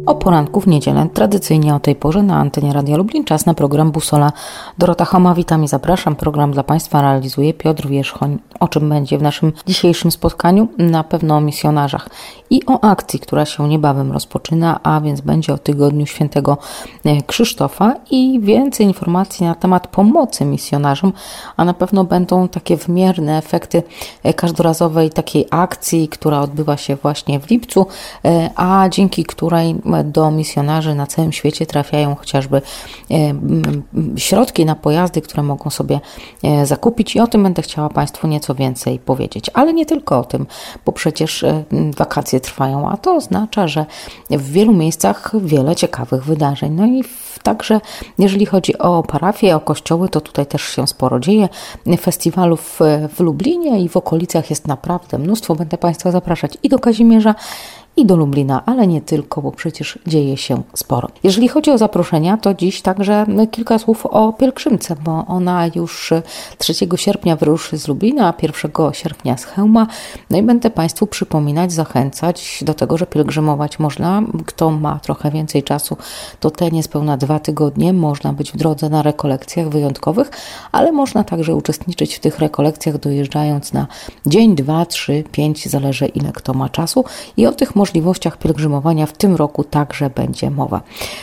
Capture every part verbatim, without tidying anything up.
O poranku w niedzielę, tradycyjnie o tej porze na antenie Radia Lublin, czas na program Busola. Dorota Choma, witam i zapraszam. Program dla Państwa realizuje Piotr Wierzchoń. O czym będzie w naszym dzisiejszym spotkaniu? Na pewno o misjonarzach i o akcji, która się niebawem rozpoczyna, a więc będzie o Tygodniu Świętego Krzysztofa i więcej informacji na temat pomocy misjonarzom, a na pewno będą takie wymierne efekty każdorazowej takiej akcji, która odbywa się właśnie w lipcu, a dzięki której do misjonarzy na całym świecie trafiają chociażby środki na pojazdy, które mogą sobie zakupić i o tym będę chciała Państwu nieco więcej powiedzieć. Ale nie tylko o tym, bo przecież wakacje trwają, a to oznacza, że w wielu miejscach wiele ciekawych wydarzeń. No i także jeżeli chodzi o parafie, o kościoły, to tutaj też się sporo dzieje. Festiwalów w Lublinie i w okolicach jest naprawdę mnóstwo. Będę Państwa zapraszać i do Kazimierza, i do Lublina, ale nie tylko, bo przecież dzieje się sporo. Jeżeli chodzi o zaproszenia, to dziś także kilka słów o pielgrzymce, bo ona już trzeciego sierpnia wyruszy z Lublina, a pierwszego sierpnia z Chełma. No i będę Państwu przypominać, zachęcać do tego, że pielgrzymować można. Kto ma trochę więcej czasu, to te niespełna dwa tygodnie można być w drodze na rekolekcjach wyjątkowych, ale można także uczestniczyć w tych rekolekcjach dojeżdżając na dzień, dwa, trzy, pięć, zależy ile kto ma czasu i o tych możliwościach pielgrzymowania w tym roku także będzie mowa.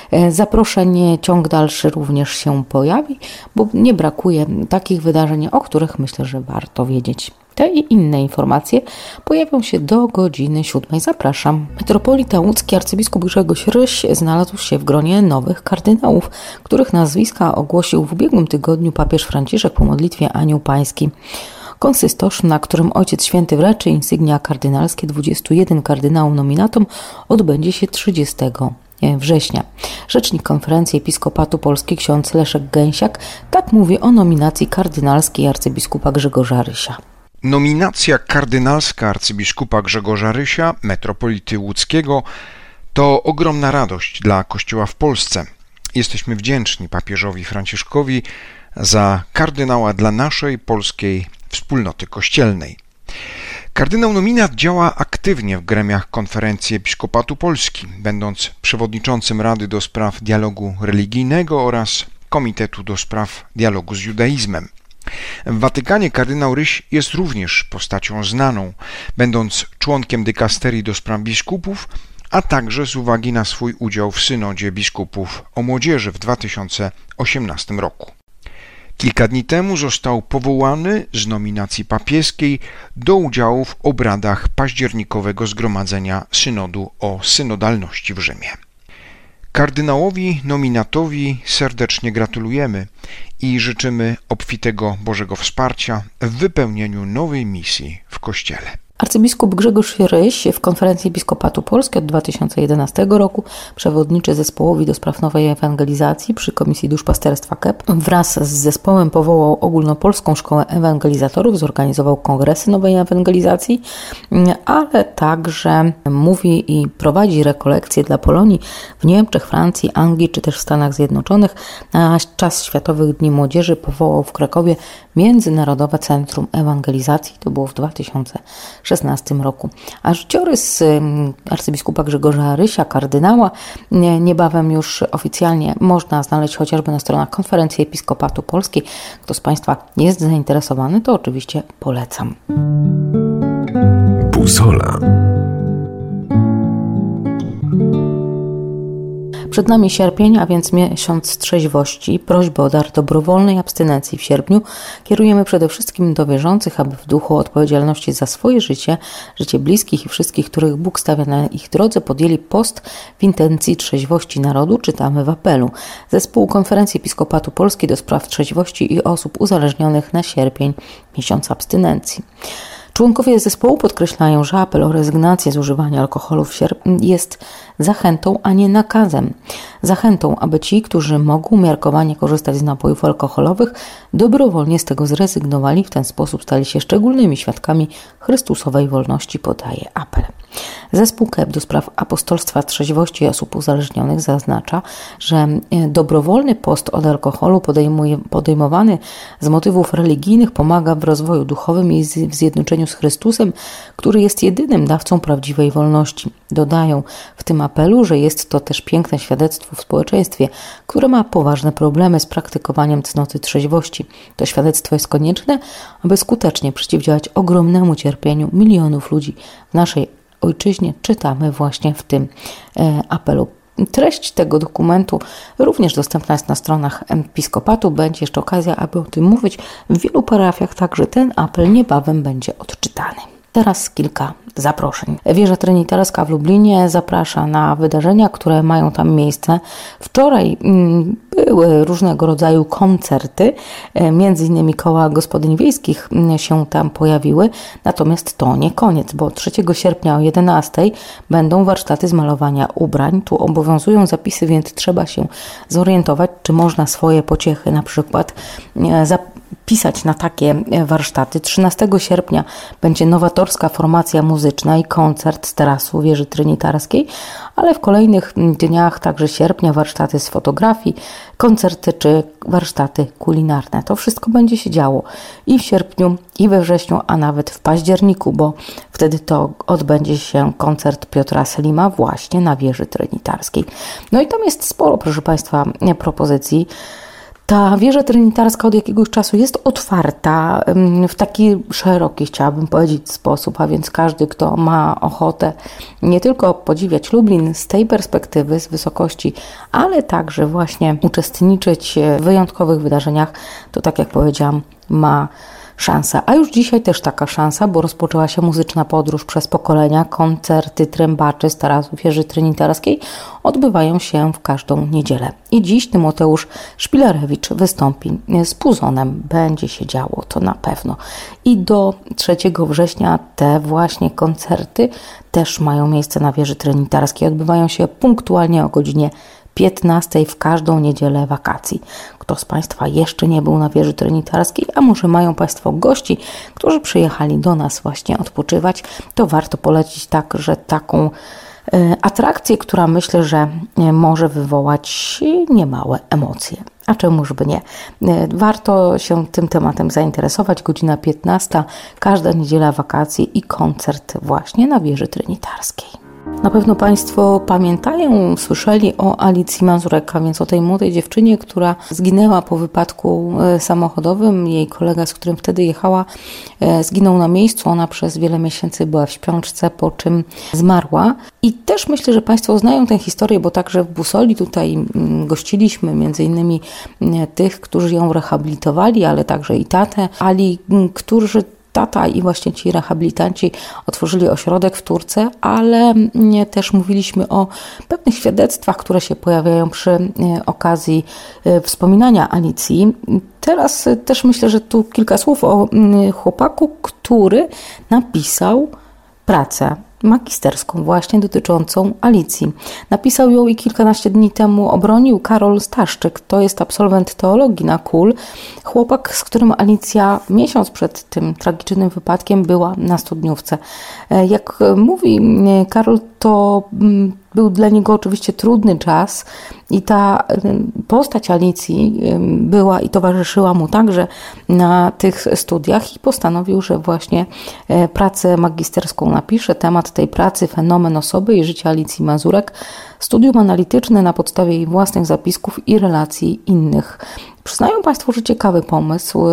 Zaproszeń ciąg dalszy również się pojawi, bo nie brakuje takich wydarzeń, o których myślę, że warto wiedzieć. Te i inne informacje pojawią się do godziny siódmej. Zapraszam. Metropolita łódzki arcybiskup Grzegorz Ryś znalazł się w gronie nowych kardynałów, których nazwiska ogłosił w ubiegłym tygodniu papież Franciszek po modlitwie Anioł Pański. Konsystosz, na którym Ojciec Święty wręczy insygnia kardynalskie dwudziestu jeden kardynałom nominatom, odbędzie się trzydziestego września. Rzecznik Konferencji Episkopatu Polski ksiądz Leszek Gęsiak tak mówi o nominacji kardynalskiej arcybiskupa Grzegorza Rysia. Nominacja kardynalska arcybiskupa Grzegorza Rysia, metropolity łódzkiego, to ogromna radość dla Kościoła w Polsce. Jesteśmy wdzięczni papieżowi Franciszkowi za kardynała dla naszej polskiej wspólnoty kościelnej. Kardynał nominat działa aktywnie w gremiach Konferencji Episkopatu Polski, będąc przewodniczącym Rady do Spraw Dialogu Religijnego oraz Komitetu do Spraw Dialogu z Judaizmem. W Watykanie kardynał Ryś jest również postacią znaną, będąc członkiem dykasterii do spraw biskupów, a także z uwagi na swój udział w synodzie biskupów o młodzieży w dwa tysiące osiemnastym roku. Kilka dni temu został powołany z nominacji papieskiej do udziału w obradach październikowego zgromadzenia synodu o synodalności w Rzymie. Kardynałowi nominatowi serdecznie gratulujemy i życzymy obfitego Bożego wsparcia w wypełnieniu nowej misji w Kościele. Arcybiskup Grzegorz Ryś w Konferencji Episkopatu Polski od dwa tysiące jedenastego roku, przewodniczy zespołowi do spraw nowej ewangelizacji przy Komisji Duszpasterstwa K E P. Wraz z zespołem powołał ogólnopolską szkołę ewangelizatorów, zorganizował kongresy nowej ewangelizacji, ale także mówi i prowadzi rekolekcje dla Polonii w Niemczech, Francji, Anglii czy też w Stanach Zjednoczonych. Na czas Światowych Dni Młodzieży powołał w Krakowie Międzynarodowe Centrum Ewangelizacji. To było w dwa tysiące szesnastym roku. A życiorys arcybiskupa Grzegorza Rysia, kardynała, niebawem już oficjalnie można znaleźć chociażby na stronach Konferencji Episkopatu Polskiej. Kto z Państwa jest zainteresowany, to oczywiście polecam. Busola. Przed nami sierpień, a więc miesiąc trzeźwości. Prośbę o dar dobrowolnej abstynencji w sierpniu kierujemy przede wszystkim do wierzących, aby w duchu odpowiedzialności za swoje życie, życie bliskich i wszystkich, których Bóg stawia na ich drodze, podjęli post w intencji trzeźwości narodu, czytamy w apelu. Zespół Konferencji Episkopatu Polski do spraw trzeźwości i osób uzależnionych na sierpień, miesiąc abstynencji. Członkowie zespołu podkreślają, że apel o rezygnację z używania alkoholu w sierpniu jest zachętą, a nie nakazem. Zachętą, aby ci, którzy mogą umiarkowanie korzystać z napojów alkoholowych, dobrowolnie z tego zrezygnowali, w ten sposób stali się szczególnymi świadkami Chrystusowej wolności, podaje apel. Zespół K E P do spraw apostolstwa trzeźwości i osób uzależnionych zaznacza, że dobrowolny post od alkoholu podejmuje, podejmowany z motywów religijnych pomaga w rozwoju duchowym i w zjednoczeniu z Chrystusem, który jest jedynym dawcą prawdziwej wolności. Dodają w tym apelu, że jest to też piękne świadectwo w społeczeństwie, które ma poważne problemy z praktykowaniem cnoty trzeźwości. To świadectwo jest konieczne, aby skutecznie przeciwdziałać ogromnemu cierpieniu milionów ludzi w naszej ojczyźnie, czytamy właśnie w tym apelu. Treść tego dokumentu również dostępna jest na stronach Episkopatu. Będzie jeszcze okazja, aby o tym mówić w wielu parafiach, także ten apel niebawem będzie odczytany. Teraz kilka zaproszeń. Wieża Trinitarska w Lublinie zaprasza na wydarzenia, które mają tam miejsce. Wczoraj były różnego rodzaju koncerty, między innymi koła gospodyń wiejskich się tam pojawiły, natomiast to nie koniec, bo trzeciego sierpnia o jedenastej będą warsztaty z malowania ubrań. Tu obowiązują zapisy, więc trzeba się zorientować, czy można swoje pociechy na przykład zapisać na takie warsztaty. trzynastego sierpnia będzie nowatorska formacja muzyczna i koncert z tarasu wieży Trinitarskiej, ale w kolejnych dniach, także sierpnia, warsztaty z fotografii, koncerty czy warsztaty kulinarne. To wszystko będzie się działo i w sierpniu, i we wrześniu, a nawet w październiku, bo wtedy to odbędzie się koncert Piotra Selima właśnie na wieży Trinitarskiej. No i tam jest sporo, proszę Państwa, propozycji. Ta wieża trinitarska od jakiegoś czasu jest otwarta w taki szeroki, chciałabym powiedzieć, sposób, a więc każdy, kto ma ochotę nie tylko podziwiać Lublin z tej perspektywy, z wysokości, ale także właśnie uczestniczyć w wyjątkowych wydarzeniach, to tak jak powiedziałam, ma szansę. A już dzisiaj też taka szansa, bo rozpoczęła się muzyczna podróż przez pokolenia. Koncerty trębaczy z tarasu wieży Trinitarskiej odbywają się w każdą niedzielę. I dziś Tymoteusz Szpilarewicz wystąpi z Puzonem. Będzie się działo, to na pewno. I do trzeciego września te właśnie koncerty też mają miejsce na wieży Trinitarskiej. Odbywają się punktualnie o godzinie piętnastej w każdą niedzielę wakacji. Kto z Państwa jeszcze nie był na wieży Trinitarskiej, a może mają Państwo gości, którzy przyjechali do nas właśnie odpoczywać, to warto polecić także taką e, atrakcję, która myślę, że może wywołać niemałe emocje. A czemuż by nie? Warto się tym tematem zainteresować. Godzina piętnasta, każda niedziela wakacji i koncert właśnie na wieży Trinitarskiej. Na pewno Państwo pamiętają, słyszeli o Alicji Mazurek, a więc o tej młodej dziewczynie, która zginęła po wypadku samochodowym. Jej kolega, z którym wtedy jechała, zginął na miejscu. Ona przez wiele miesięcy była w śpiączce, po czym zmarła. I też myślę, że Państwo znają tę historię, bo także w Busoli tutaj gościliśmy między innymi tych, którzy ją rehabilitowali, ale także i tatę Ali, którzy Tata i właśnie ci rehabilitanci otworzyli ośrodek w Turce, ale też mówiliśmy o pewnych świadectwach, które się pojawiają przy okazji wspominania Alicji. Teraz też myślę, że tu kilka słów o chłopaku, który napisał pracę magisterską właśnie dotyczącą Alicji. Napisał ją i kilkanaście dni temu obronił Karol Staszczyk. To jest absolwent teologii na K U L. Chłopak, z którym Alicja miesiąc przed tym tragicznym wypadkiem była na studniówce. Jak mówi Karol, to był dla niego oczywiście trudny czas i ta postać Alicji była i towarzyszyła mu także na tych studiach i postanowił, że właśnie pracę magisterską napisze. Temat tej pracy: fenomen osoby i życia Alicji Mazurek. Studium analityczne na podstawie jej własnych zapisków i relacji innych. Przyznają Państwo, że ciekawy pomysł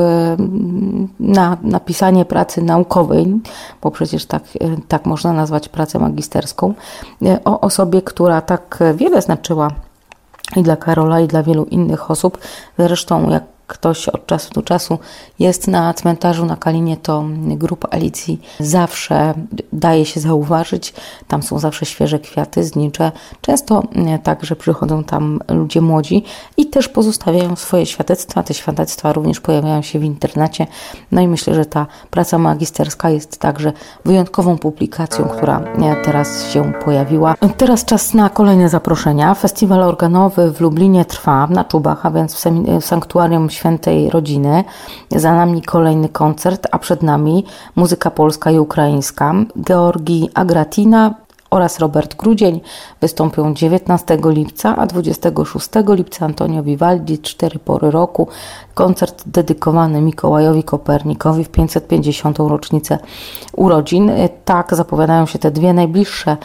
na napisanie pracy naukowej, bo przecież tak, tak można nazwać pracę magisterską, o osobie, która tak wiele znaczyła i dla Karola, i dla wielu innych osób. Zresztą jak ktoś od czasu do czasu jest na cmentarzu na Kalinie, to grób Alicji zawsze daje się zauważyć. Tam są zawsze świeże kwiaty, znicze. Często także przychodzą tam ludzie młodzi i też pozostawiają swoje świadectwa. Te świadectwa również pojawiają się w internecie. No i myślę, że ta praca magisterska jest także wyjątkową publikacją, która teraz się pojawiła. Teraz czas na kolejne zaproszenia. Festiwal organowy w Lublinie trwa na Czubach, a więc w sanktuarium Świętej Rodziny. Za nami kolejny koncert, a przed nami muzyka polska i ukraińska. Georgi Agratina oraz Robert Grudzień wystąpią dziewiętnastego lipca, a dwudziestego szóstego lipca Antonio Vivaldi, Cztery pory roku. Koncert dedykowany Mikołajowi Kopernikowi w pięćset pięćdziesiątą rocznicę urodzin. Tak zapowiadają się te dwie najbliższe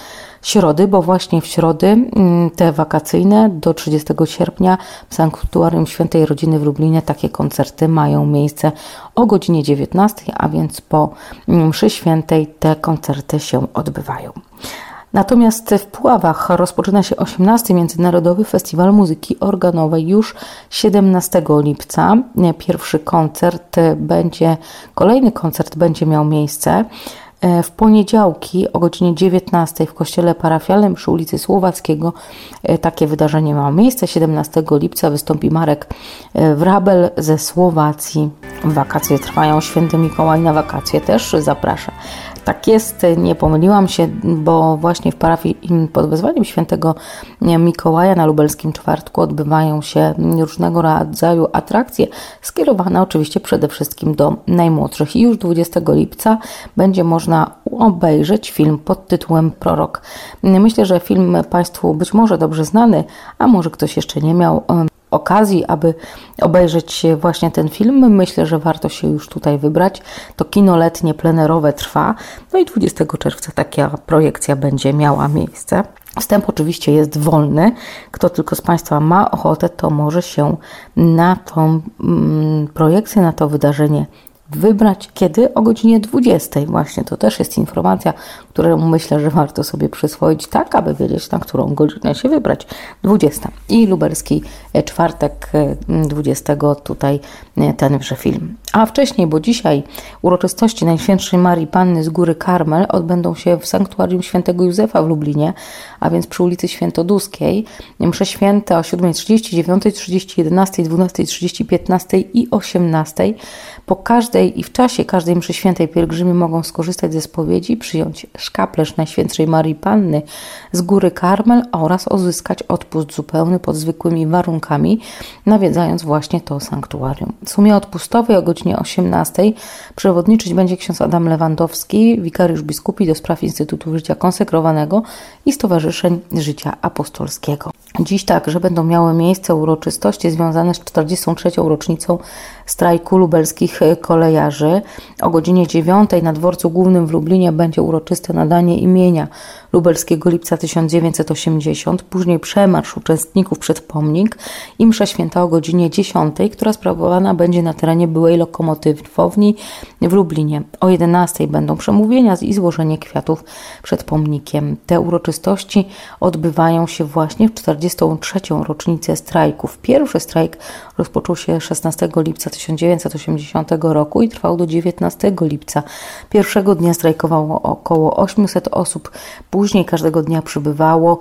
środy, bo właśnie w środy te wakacyjne do trzydziestego sierpnia w Sanktuarium Świętej Rodziny w Lublinie takie koncerty mają miejsce o godzinie dziewiętnastej, a więc po mszy świętej te koncerty się odbywają. Natomiast w Puławach rozpoczyna się osiemnasty Międzynarodowy Festiwal Muzyki Organowej już siedemnastego lipca. Pierwszy koncert będzie, kolejny koncert będzie miał miejsce w poniedziałki o godzinie dziewiętnastej w kościele parafialnym przy ulicy Słowackiego. Takie wydarzenie ma miejsce. siedemnastego lipca wystąpi Marek Wrabel ze Słowacji. Wakacje trwają, Święty Mikołaj na wakacje też zaprasza. Tak jest, nie pomyliłam się, bo właśnie w parafii pod wezwaniem Świętego Mikołaja na Lubelskim Czwartku odbywają się różnego rodzaju atrakcje, skierowane oczywiście przede wszystkim do najmłodszych. I już dwudziestego lipca będzie można obejrzeć film pod tytułem Prorok. Myślę, że film Państwu być może dobrze znany, a może ktoś jeszcze nie miał okazji, aby obejrzeć właśnie ten film. Myślę, że warto się już tutaj wybrać. To kino letnie, plenerowe trwa. No i dwudziestego czerwca taka projekcja będzie miała miejsce. Wstęp oczywiście jest wolny. Kto tylko z Państwa ma ochotę, to może się na tą mm, projekcję, na to wydarzenie wybrać. Kiedy? O godzinie dwudziestej. Właśnie to też jest informacja, którą myślę, że warto sobie przyswoić tak, aby wiedzieć, na którą godzinę się wybrać. dwudziesta. I lubelski czwartek dwudziestego tutaj tenże film. A wcześniej, bo dzisiaj uroczystości Najświętszej Marii Panny z Góry Karmel odbędą się w Sanktuarium Świętego Józefa w Lublinie, a więc przy ulicy Świętoduskiej. Msze święte o siódmej trzydzieści, dziewiątej trzydzieści, jedenastej, dwunastej trzydzieści, piętnastej i osiemnastej. Po każdej i w czasie każdej mszy świętej pielgrzymi mogą skorzystać ze spowiedzi, przyjąć szkaplerz Najświętszej Marii Panny z Góry Karmel oraz uzyskać odpust zupełny pod zwykłymi warunkami, nawiedzając właśnie to sanktuarium. W sumie odpustowej o godzinie osiemnastej przewodniczyć będzie ksiądz Adam Lewandowski, wikariusz biskupi do spraw Instytutu Życia Konsekrowanego i Stowarzyszeń Życia Apostolskiego. Dziś także będą miały miejsce uroczystości związane z czterdziestą trzecią rocznicą strajku lubelskich kolejarzy. O godzinie dziewiątej na dworcu głównym w Lublinie będzie uroczyste nadanie imienia Lubelskiego Lipca tysiąc dziewięćset osiemdziesiąt, później przemarsz uczestników przed pomnik i msza święta o godzinie dziesiątej, która sprawowana będzie na terenie byłej lokomotywowni w Lublinie. O jedenastej będą przemówienia i złożenie kwiatów przed pomnikiem. Te uroczystości odbywają się właśnie w czterdziestą trzecią rocznicę strajków. Pierwszy strajk rozpoczął się szesnastego lipca tysiąc dziewięćset osiemdziesiątego roku i trwał do dziewiętnastego lipca. Pierwszego dnia strajkowało około osiemset osób, później każdego dnia przybywało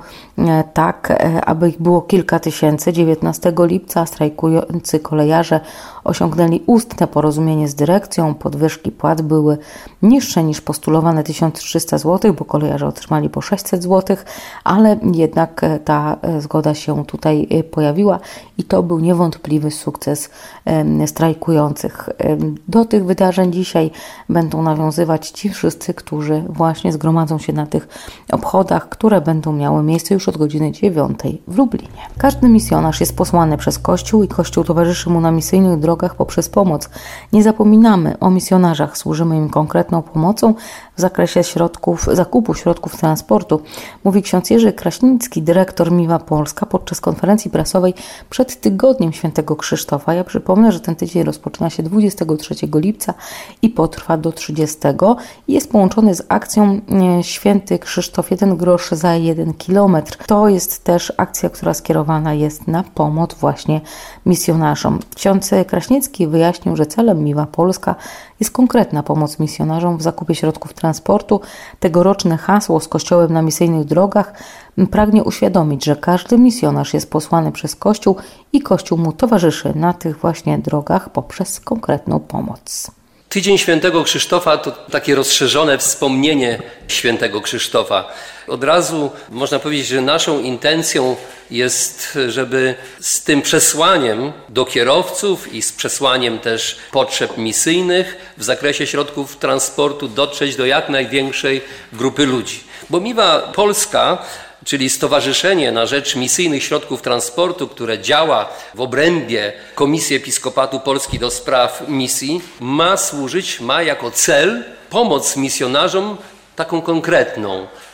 tak, aby ich było kilka tysięcy. dziewiętnastego lipca strajkujący kolejarze osiągnęli ustne porozumienie z dyrekcją. Podwyżki płat były niższe niż postulowane tysiąc trzysta złotych, bo kolejarze otrzymali po sześćset złotych, ale jednak ta zgoda się tutaj pojawiła i to był niewątpliwy sukces strajkujących. Do tych wydarzeń dzisiaj będą nawiązywać ci wszyscy, którzy właśnie zgromadzą się na tych obchodach, które będą miały miejsce już od godziny dziewiątej w Lublinie. Każdy misjonarz jest posłany przez Kościół i Kościół towarzyszy mu na misyjnych drogach poprzez pomoc. Nie zapominamy o misjonarzach, służymy im konkretną pomocą w zakresie środków, zakupu środków transportu, mówi ksiądz Jerzy Kraśnicki, dyrektor Miwa Polska podczas konferencji prasowej przed tygodniem Świętego Krzysztofa. Ja przypomnę, że ten tydzień rozpoczyna się dwudziestego trzeciego lipca i potrwa do trzydziestego i jest połączony z akcją Święty Krzysztof jeden grosz za jeden kilometr. To jest też akcja, która skierowana jest na pomoc właśnie misjonarzom. Ksiądz Kraśnicki wyjaśnił, że celem Miwa Polska jest konkretna pomoc misjonarzom w zakupie środków transportu. Tegoroczne hasło z Kościołem na misyjnych drogach pragnie uświadomić, że każdy misjonarz jest posłany przez Kościół i Kościół mu towarzyszy na tych właśnie drogach poprzez konkretną pomoc. Tydzień Świętego Krzysztofa to takie rozszerzone wspomnienie Świętego Krzysztofa. Od razu można powiedzieć, że naszą intencją jest, żeby z tym przesłaniem do kierowców i z przesłaniem też potrzeb misyjnych w zakresie środków transportu dotrzeć do jak największej grupy ludzi. Bo Miwa Polska, czyli Stowarzyszenie na Rzecz Misyjnych Środków Transportu, które działa w obrębie Komisji Episkopatu Polski do spraw misji, ma służyć, ma jako cel pomoc misjonarzom taką konkretną,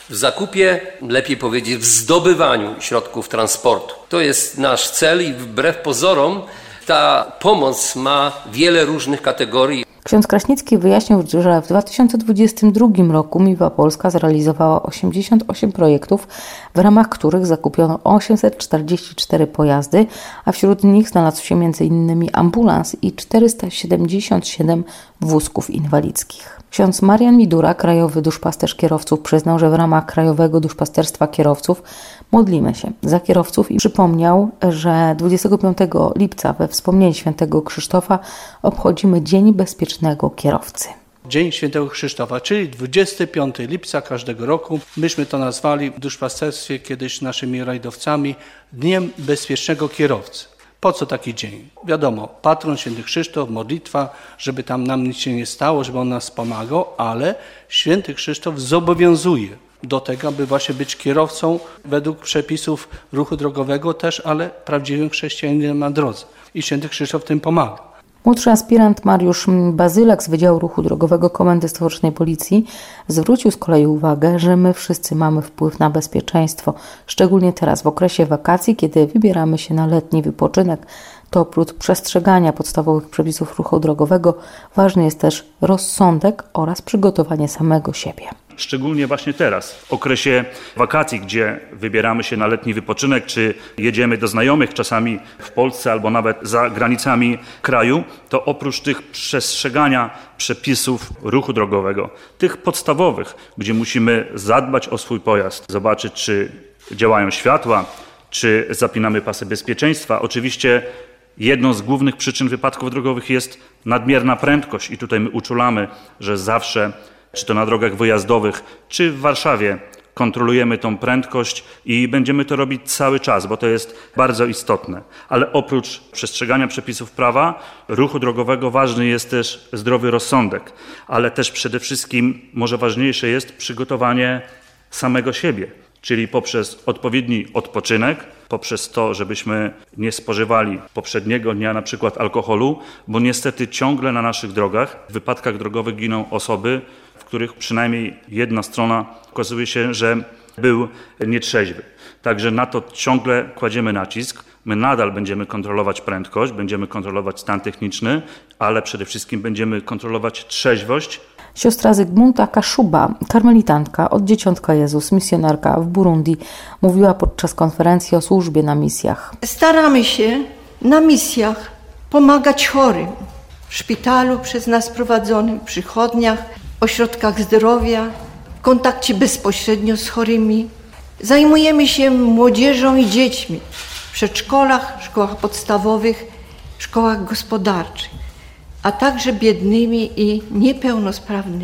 w zakupie, lepiej powiedzieć w zdobywaniu środków transportu. To jest nasz cel i wbrew pozorom ta pomoc ma wiele różnych kategorii. Ksiądz Kraśnicki wyjaśnił, że w dwa tysiące dwudziestym drugim roku Miwa Polska zrealizowała osiemdziesiąt osiem projektów, w ramach których zakupiono osiemset czterdzieści cztery pojazdy, a wśród nich znalazł się między innymi ambulans i czterysta siedemdziesiąt siedem wózków inwalidzkich. Ksiądz Marian Midura, krajowy duszpasterz kierowców, przyznał, że w ramach Krajowego Duszpasterstwa Kierowców modlimy się za kierowców i przypomniał, że dwudziestego piątego lipca we wspomnieniu świętego Krzysztofa obchodzimy Dzień Bezpiecznego Kierowcy. Dzień Świętego Krzysztofa, czyli dwudziestego piątego lipca każdego roku. Myśmy to nazwali w duszpasterstwie kiedyś naszymi rajdowcami Dniem Bezpiecznego Kierowcy. Po co taki dzień? Wiadomo, patron Święty Krzysztof, modlitwa, żeby tam nam nic się nie stało, żeby on nas pomagał, ale Święty Krzysztof zobowiązuje do tego, aby właśnie być kierowcą według przepisów ruchu drogowego też, ale prawdziwym chrześcijaninem na drodze. I Święty Krzysztof w tym pomaga. Młodszy aspirant Mariusz Bazylak z Wydziału Ruchu Drogowego Komendy Stołecznej Policji zwrócił z kolei uwagę, że my wszyscy mamy wpływ na bezpieczeństwo, szczególnie teraz w okresie wakacji, kiedy wybieramy się na letni wypoczynek. To oprócz przestrzegania podstawowych przepisów ruchu drogowego ważny jest też rozsądek oraz przygotowanie samego siebie. Szczególnie właśnie teraz, w okresie wakacji, gdzie wybieramy się na letni wypoczynek, czy jedziemy do znajomych czasami w Polsce albo nawet za granicami kraju, to oprócz tych przestrzegania przepisów ruchu drogowego, tych podstawowych, gdzie musimy zadbać o swój pojazd, zobaczyć, czy działają światła, czy zapinamy pasy bezpieczeństwa. Oczywiście jedną z głównych przyczyn wypadków drogowych jest nadmierna prędkość i tutaj my uczulamy, że zawsze, czy to na drogach wyjazdowych, czy w Warszawie, kontrolujemy tą prędkość i będziemy to robić cały czas, bo to jest bardzo istotne. Ale oprócz przestrzegania przepisów prawa, ruchu drogowego ważny jest też zdrowy rozsądek, ale też przede wszystkim może ważniejsze jest przygotowanie samego siebie, czyli poprzez odpowiedni odpoczynek, poprzez to, żebyśmy nie spożywali poprzedniego dnia na przykład alkoholu, bo niestety ciągle na naszych drogach, w wypadkach drogowych giną osoby, w których przynajmniej jedna strona okazuje się, że był nietrzeźwy. Także na to ciągle kładziemy nacisk. My nadal będziemy kontrolować prędkość, będziemy kontrolować stan techniczny, ale przede wszystkim będziemy kontrolować trzeźwość. Siostra Zygmunta Kaszuba, karmelitantka od Dzieciątka Jezus, misjonarka w Burundi, mówiła podczas konferencji o służbie na misjach. Staramy się na misjach pomagać chorym w szpitalu przez nas prowadzonym, w przychodniach, ośrodkach zdrowia, w kontakcie bezpośrednio z chorymi. Zajmujemy się młodzieżą i dziećmi w przedszkolach, szkołach podstawowych, szkołach gospodarczych, a także biednymi i niepełnosprawnymi.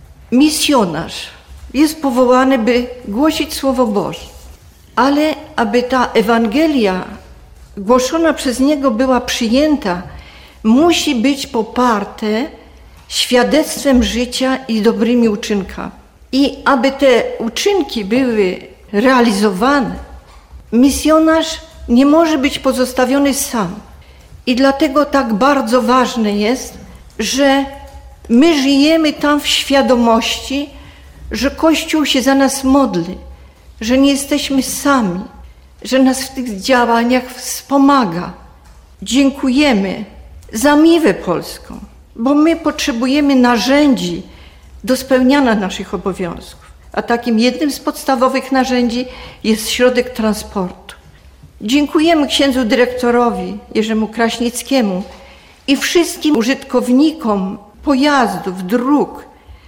Misjonarz jest powołany, by głosić Słowo Boże, ale aby ta Ewangelia głoszona przez niego była przyjęta, musi być poparte świadectwem życia i dobrymi uczynkami. I aby te uczynki były realizowane, misjonarz nie może być pozostawiony sam. I dlatego tak bardzo ważne jest, że my żyjemy tam w świadomości, że Kościół się za nas modli, że nie jesteśmy sami, że nas w tych działaniach wspomaga. Dziękujemy za Miwę Polską, bo my potrzebujemy narzędzi do spełniania naszych obowiązków. A takim jednym z podstawowych narzędzi jest środek transportu. Dziękujemy księdzu dyrektorowi Jerzemu Kraśnickiemu i wszystkim użytkownikom pojazdów, dróg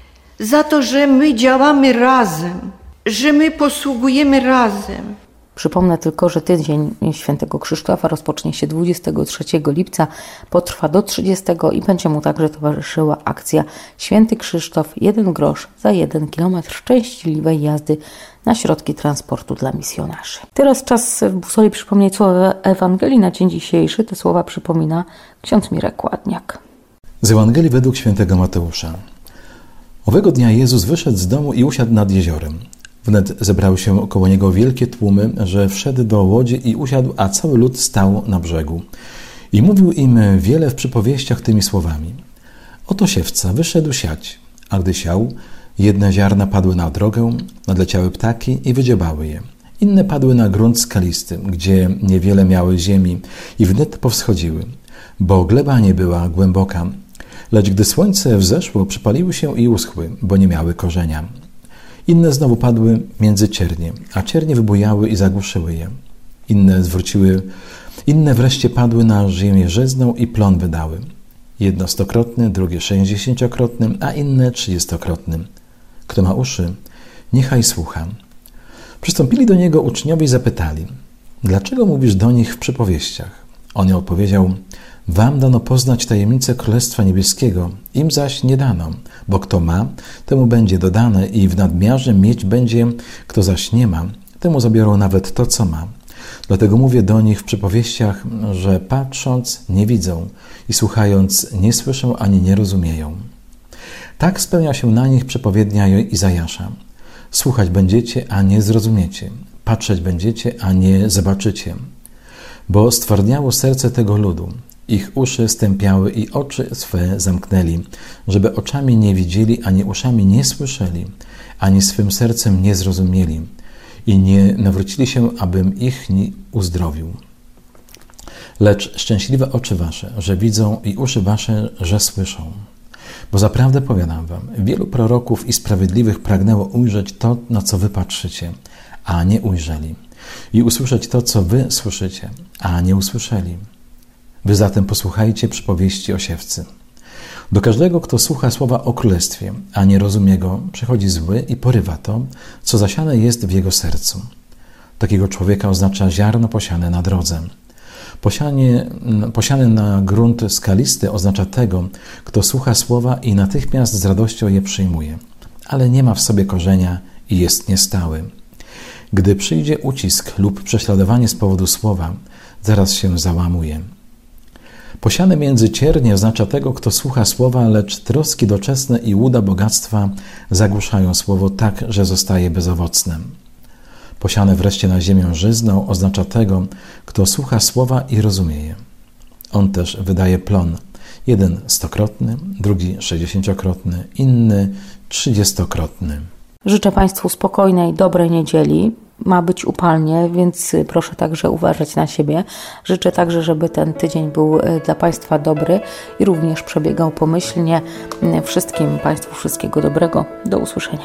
za to, że my działamy razem, że my posługujemy razem. Przypomnę tylko, że tydzień Świętego Krzysztofa rozpocznie się dwudziestego trzeciego lipca, potrwa do trzydziestego i będzie mu także towarzyszyła akcja Święty Krzysztof, jeden grosz za jeden kilometr szczęśliwej jazdy na środki transportu dla misjonarzy. Teraz czas w Busoli przypomnieć słowa Ewangelii na dzień dzisiejszy. Te słowa przypomina ksiądz Mirek Ładniak. Z Ewangelii według świętego Mateusza. Owego dnia Jezus wyszedł z domu i usiadł nad jeziorem. Wnet zebrały się około niego wielkie tłumy, że wszedł do łodzi i usiadł, a cały lud stał na brzegu. I mówił im wiele w przypowieściach tymi słowami. Oto siewca wyszedł siać, a gdy siał, Jedne ziarna padły na drogę, nadleciały ptaki i wydziobały je. Inne padły na grunt skalisty, gdzie niewiele miały ziemi i wnet powschodziły, bo gleba nie była głęboka. Lecz gdy słońce wzeszło, przypaliły się i uschły, bo nie miały korzenia. Inne znowu padły między ciernie, a ciernie wybujały i zagłuszyły je. Inne zwróciły, inne wreszcie padły na ziemię żyzną i plon wydały. Jedno stokrotny, drugie sześćdziesięciokrotny, a inne trzydziestokrotny. Kto ma uszy, niechaj słucha. Przystąpili do niego uczniowie i zapytali: dlaczego mówisz do nich w przypowieściach? On odpowiedział: wam dano poznać tajemnicę Królestwa Niebieskiego, im zaś nie dano, bo kto ma, temu będzie dodane i w nadmiarze mieć będzie, kto zaś nie ma, temu zabiorą nawet to, co ma. Dlatego mówię do nich w przypowieściach, że patrząc nie widzą i słuchając nie słyszą ani nie rozumieją. Tak spełnia się na nich przepowiednia Izajasza. Słuchać będziecie, a nie zrozumiecie. Patrzeć będziecie, a nie zobaczycie. Bo stwardniało serce tego ludu. Ich uszy stępiały i oczy swe zamknęli, żeby oczami nie widzieli, ani uszami nie słyszeli, ani swym sercem nie zrozumieli i nie nawrócili się, abym ich nie uzdrowił. Lecz szczęśliwe oczy wasze, że widzą, i uszy wasze, że słyszą. Bo zaprawdę powiadam wam, wielu proroków i sprawiedliwych pragnęło ujrzeć to, na co wy patrzycie, a nie ujrzeli, i usłyszeć to, co wy słyszycie, a nie usłyszeli. Wy zatem posłuchajcie przypowieści o siewcy. Do każdego, kto słucha słowa o królestwie, a nie rozumie go, przychodzi zły i porywa to, co zasiane jest w jego sercu. Takiego człowieka oznacza ziarno posiane na drodze. Posianie, posiane na grunt skalisty oznacza tego, kto słucha słowa i natychmiast z radością je przyjmuje, ale nie ma w sobie korzenia i jest niestały. Gdy przyjdzie ucisk lub prześladowanie z powodu słowa, zaraz się załamuje. Posiane między ciernie oznacza tego, kto słucha słowa, lecz troski doczesne i łuda bogactwa zagłuszają słowo tak, że zostaje bezowocnym. Posiane wreszcie na ziemię żyzną oznacza tego, kto słucha słowa i rozumie je. On też wydaje plon. Jeden stokrotny, drugi sześćdziesięciokrotny, inny trzydziestokrotny. Życzę Państwu spokojnej, dobrej niedzieli. Ma być upalnie, więc proszę także uważać na siebie. Życzę także, żeby ten tydzień był dla Państwa dobry i również przebiegał pomyślnie. Wszystkim Państwu wszystkiego dobrego. Do usłyszenia.